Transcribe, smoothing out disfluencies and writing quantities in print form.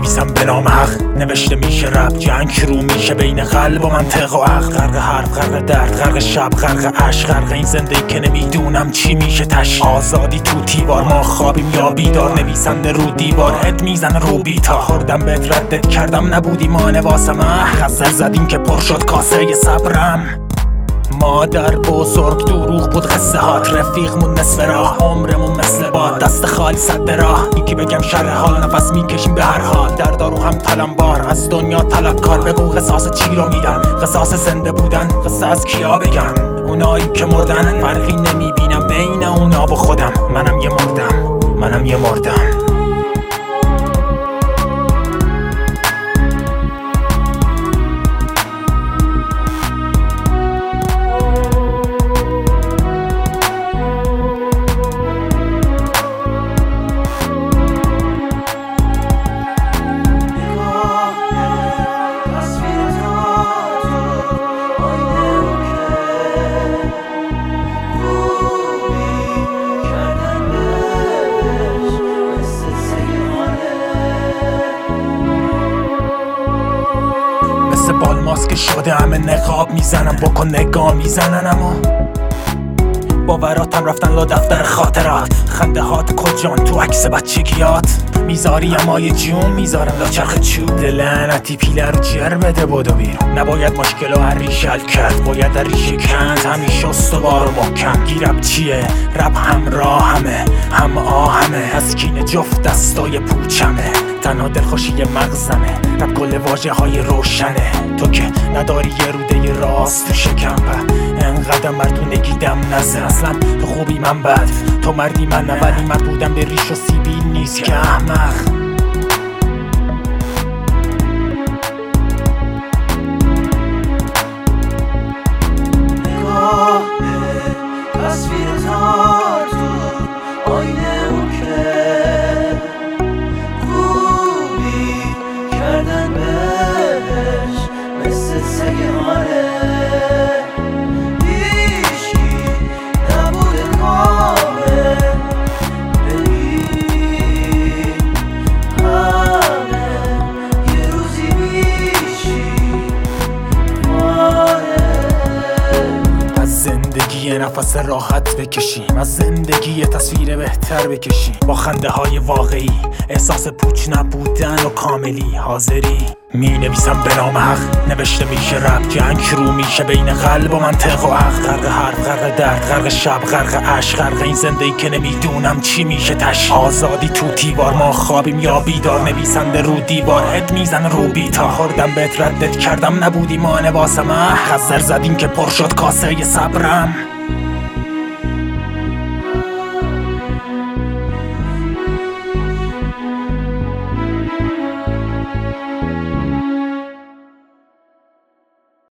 نویسم به نام حق، نوشته میشه رب، جنگ شروع میشه بین قلب و منطق و عقل. غرق حرف، غرق درد، غرق شب، غرق عشق، غرق این زندگی که نمیدونم چی میشه تش. آزادی تو دیوار، ما خوابیم یا بیدار، نویسنده رو دیوار هد میزنه رو بیتا. خوردم بهت ردت کردم نبودی مانع واسه من، خزر زدیم که پر شد کاسه صبرم. مادر بزرگ دروغ بود قصه هات، رفیقمون نصف راه، عمرمون مثل باد، دست خالی صد راه. یکی بگم شرح حال، نفس میکشیم به هر حال، در دارو هم طلبکار، از دنیا طلبکار. بگو قصاص چی رو میدم، قصاص زنده بودن، قصه از کیا بگم؟ اونایی که مردن، فرقی نمیبینم بین اونا و خودم. منم یه مردم. بال ماسک شده همه نقاب میزنم، بکن نگاه میزنن، اما باوراتم رفتن لا دفتر خاطرات. خنده هات کجان تو عکس بچگیات، میذاری امای جون میذارم لا چرخ چوب. لعنتی پیله رو جر بده بدو بیرون، نباید مشکل رو ریشه حل کرد، باید ریشه کند همیشه استوار و محکم. گیرب چیه؟ رب همراه همه، هم آهمه، از کینه جفت دستای پوچمه، تنها دلخوشی مغزمه، رب کل واژه های روشنه. تو که نداری یه روده راست تو شکم، انقدر مردونگی دم نزه، اصلا تو خوبی من بد، تو مردی من نه، ولی مرد بودم به ریش و سیبیل نیست که احمق. نگاه به تصویر تا تو آینه اون که خوبی کردن بهش مثل سگهانه. هیچی نبوده کامل، ببین همه یه روزی میشی از زندگی یه نفس راحت بکشیم، از زندگی یه تصویر بهتر بکشیم، با خنده های واقعی، احساس پوچ نبودن و کاملی. حاضری؟ می نویسم به نام حق، نوشته میشه رب، جنگ شروع میشه بین قلب و منطق و عقل. غرق حرف، غرق درد، غرق شب، غرق عشق، غرق این زندگی که نمیدونم چی میشه تش. آزادی تو دیوار، ما خوابیم یا بیدار، نویسنده رو دیوار هد میزنه رو بیتا. خوردم بهت ردت کردم نبودی مانع واسه من، خزر زدیم که پر شد کاسه صبرم.